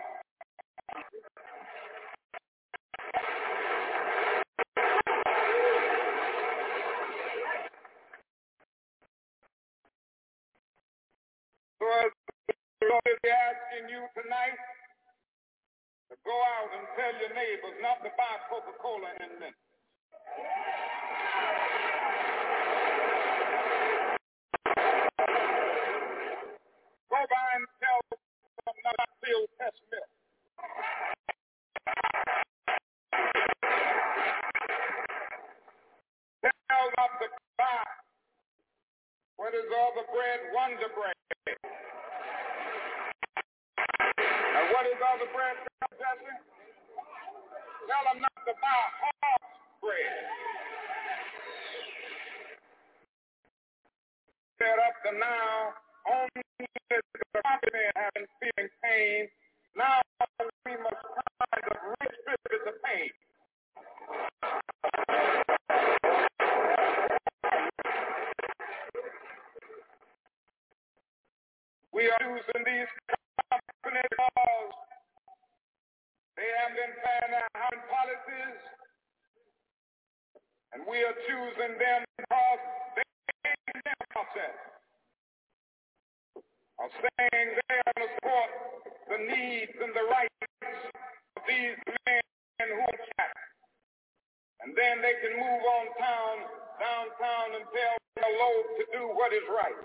S5: So as the Lord is asking you tonight to go out and tell your neighbors not to buy Coca-Cola in Memphis. Go by and tell them not to fill test milk. Tell not to buy what is all the bread, Wonder Bread. And what is all the bread, Jesse? Tell them not to buy horse bread. Set up to now, only the company have been feeling pain. Now we must find the rich spirit of pain. We are using these companies because they have been paying their hard policies, and we are choosing them because they in their process are saying they are going to support the needs and the rights of these men who are trapped. And then they can move on downtown and tell the load to do what is right.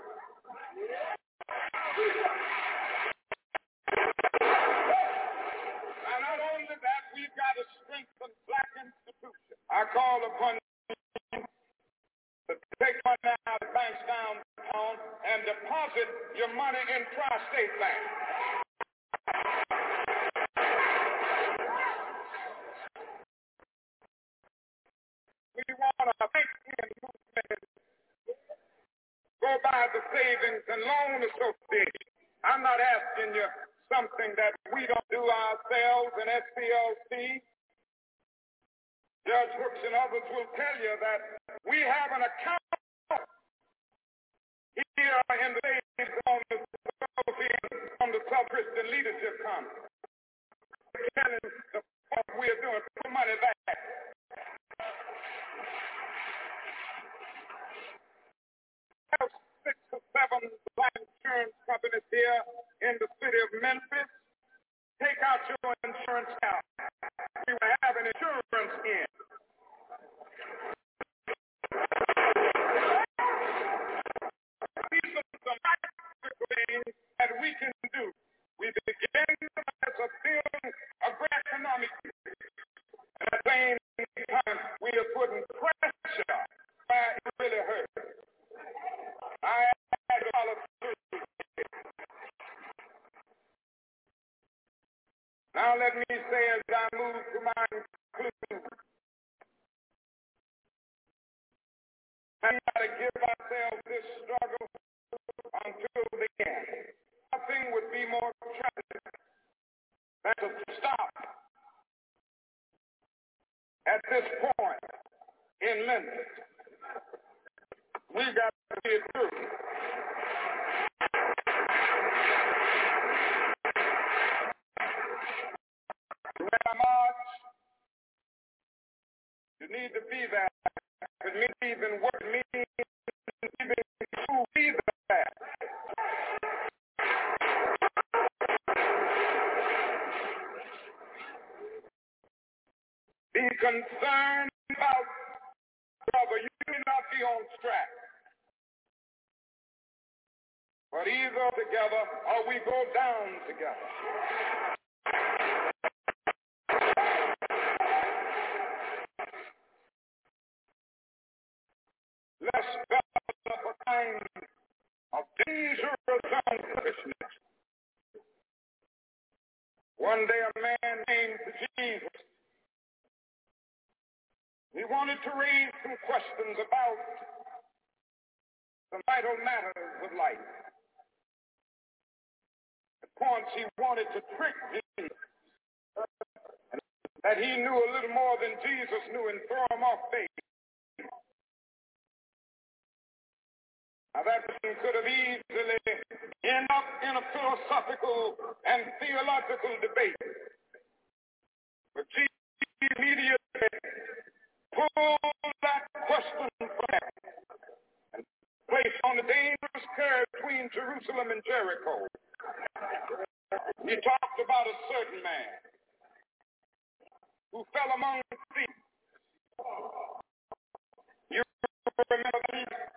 S5: Now, not only that, we've got to strengthen black institutions. I call upon you to take money out of banks downtown and deposit your money in Tri-State Bank. We want a banking movement. Go by the Savings and Loan Association. I'm not asking you something that we don't do ourselves in SPLC. Judge Hooks and others will tell you that we have an account here in the Savings on the Sub-Christian Leadership Conference. Telling what we are doing, put money back. Have 6 or 7 black insurance companies here in the city of Memphis. Take out your insurance out. We will have an insurance in. These are some practical things that we can do. We begin as a build a great economic. At the same time, we are putting pressure where it really hurts. I had a politician. Now let me say as I move to my conclusion, And we got to give ourselves this struggle until the end. Nothing would be more tragic than to stop at this point in Memphis. We got to see it through. When I march, you need to be there. It means even what it means even to be there. Be concerned about, brother, you may not be on track. But either together or we go down together. Let's develop a kind of dangerous selfishness. One day a man came to Jesus. He wanted to raise some questions about the vital matters of life. At points he wanted to trick Jesus, that he knew a little more than Jesus knew and throw him off base. Now that person could have easily ended up in a philosophical and theological debate. But Jesus immediately pulled that question from him and placed on the dangerous curve between Jerusalem and Jericho. He talked about a certain man who fell among thieves. You remember that?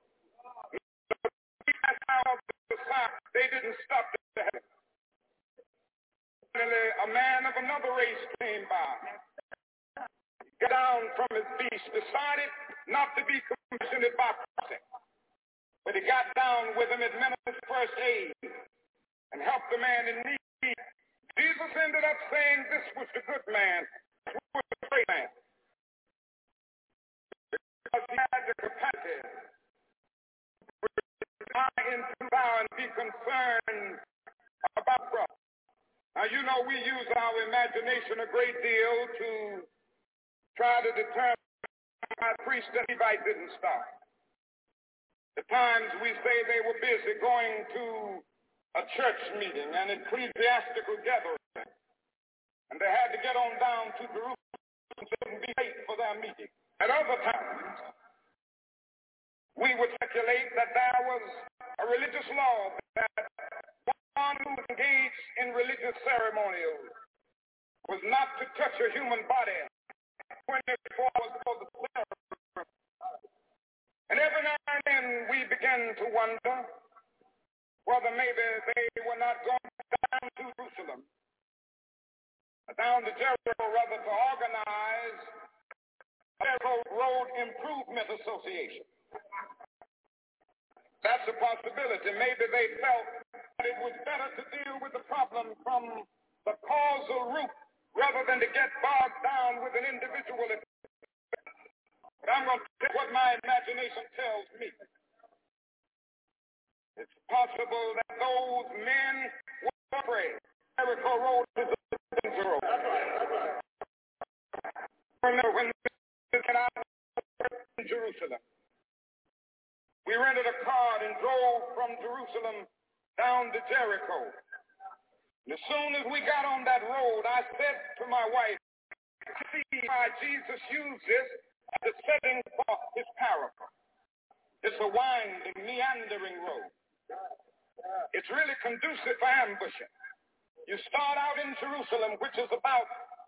S5: They didn't stop there. Finally, a man of another race came by. He got down from his beast, decided not to be commissioned by person. But he got down with him, administered first aid, and helped the man in need. Jesus ended up saying this was the good man, this was the great man. Because he had the capacity into power and be concerned about brother. Now, you know, we use our imagination a great deal to try to determine why priest and Levite didn't stop. At times we say they were busy going to a church meeting, an ecclesiastical gathering, and they had to get on down to Jerusalem so they would be late for their meeting. At other times, we would speculate that there was a religious law that one who engaged in religious ceremonials was not to touch a human body 24 hours before the ceremony. And every now and then we began to wonder whether maybe they were not going down to Jerusalem, down to Jericho, rather, to organize a Jericho Road Improvement Association. That's a possibility. Maybe they felt that it was better to deal with the problem from the causal root rather than to get bogged down with an individual. But I'm going to tell you what my imagination tells me. It's possible that those men were afraid. Jericho Road is a danger road. Remember when we got out in Jerusalem, we rented a car and drove from Jerusalem down to Jericho. And as soon as we got on that road, I said to my wife, I see why Jesus used this as a setting for his parable. It's a winding, meandering road. It's really conducive for ambushing. You start out in Jerusalem, which is about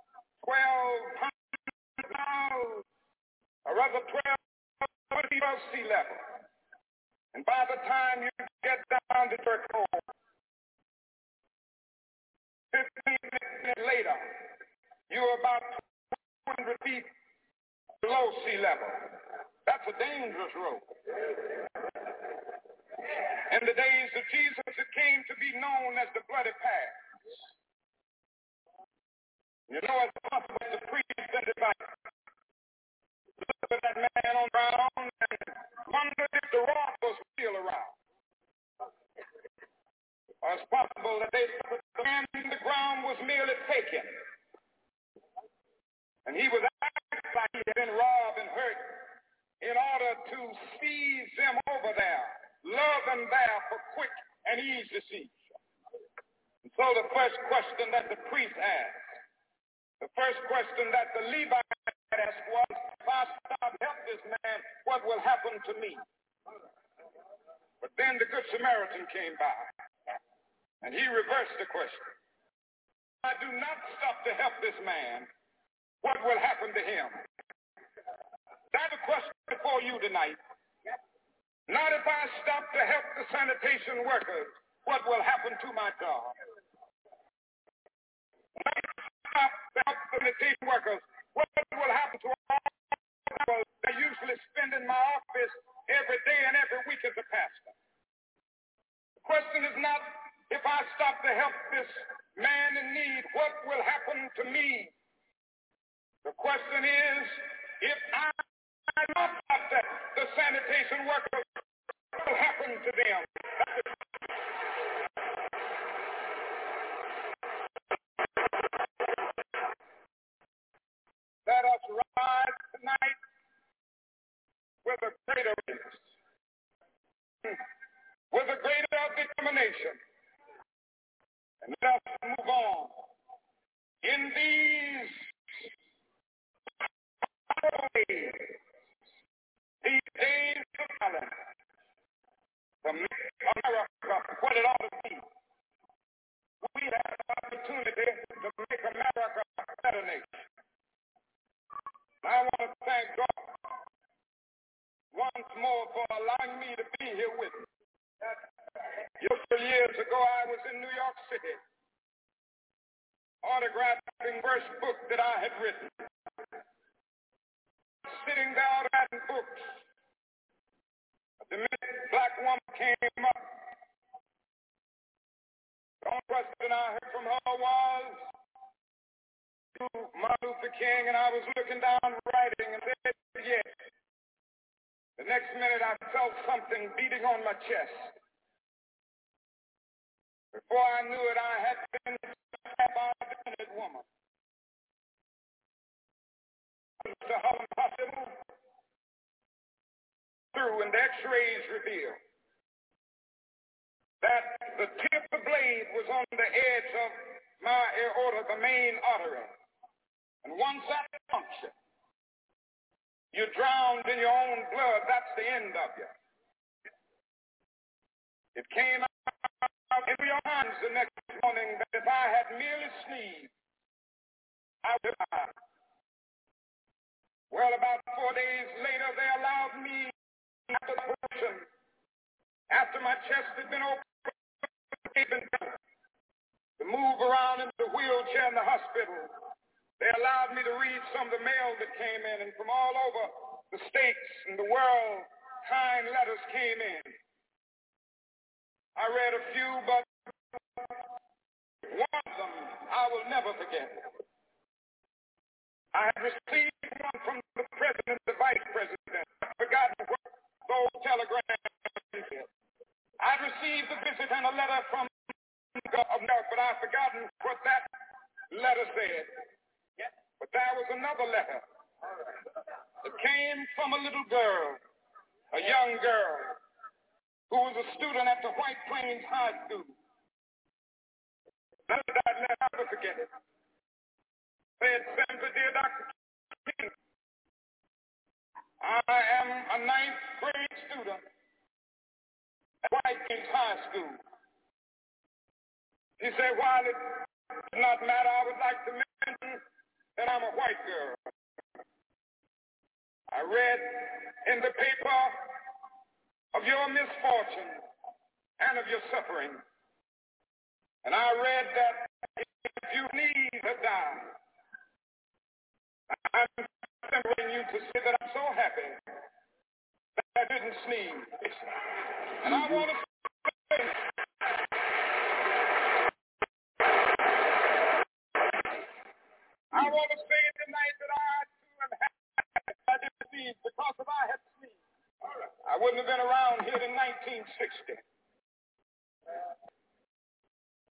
S5: 1,200 miles, or rather 12 sea level. And by the time you get down to Jericho, 15 minutes later, you're about 200 feet below sea level. That's a dangerous road. In the days of Jesus, it came to be known as the Bloody Pass. You know, it's possible to preach that about looked at that man on the ground and wondered if the rock was still around. Or it's possible that they thought that the man in the ground was merely taken. And he was acting like he had been robbed and hurt in order to seize them over there, love them there for quick and easy siege. And so the first question that the priest asked, the first question that the Levite asked was, if I stop help this man, what will happen to me? But then the Good Samaritan came by, and he reversed the question. I do not stop to help this man, what will happen to him? That's a question for you tonight. Not if I stop to help the sanitation workers, what will happen to my job? Not if I stop to help the sanitation workers, what will happen to all the people that I usually spend in my office every day and every week as a pastor? The question is not if I stop to help this man in need, what will happen to me? The question is, if I not stop the sanitation workers, what will happen to them? Let us rise tonight with a greater witness, with a greater determination, and let us move on in these days of violence to make America what it ought to be. We have an opportunity to make America a better nation. I want to thank God once more for allowing me to be here with you. Just years ago, I was in New York City, autographing the first book that I had written. Sitting down writing books, the minute black woman came up, the only question I heard from her was, to Martin Luther King, and I was looking down writing and said, yes. The next minute I felt something beating on my chest. Before I knew it, I had been stabbed by a minute woman. The hospital through, and the x-rays revealed that the tip of the blade was on the edge of my aorta, the main artery. And once that functioned, you're drowned in your own blood. That's the end of you. It came out in your hands the next morning that if I had merely sneezed, I would have died. Well, about 4 days later, they allowed me after the operation, after my chest had been opened, to move around in the wheelchair in the hospital. They allowed me to read some of the mail that came in, and from all over the states and the world, kind letters came in. I read a few, but one of them I will never forget. I had received one from the president, the vice president. I've forgotten what those telegrams said. I'd received a visit and a letter from America, but I've forgotten what that letter said. But there was another letter that came from a little girl, a young girl, who was a student at the White Plains High School. That letter, I'll never forget it. Said, Senator, dear Dr. King, I am a 9th grade student at White Plains High School. He said, while it does not matter, I would like to mention that I'm a white girl. I read in the paper of your misfortune and of your suffering. And I read that if you need to die, I'm remembering you to say that I'm so happy that I didn't sneeze. And I want to say, tonight that I too am happy that I didn't see because if I had seen, I wouldn't have been around here in 1960.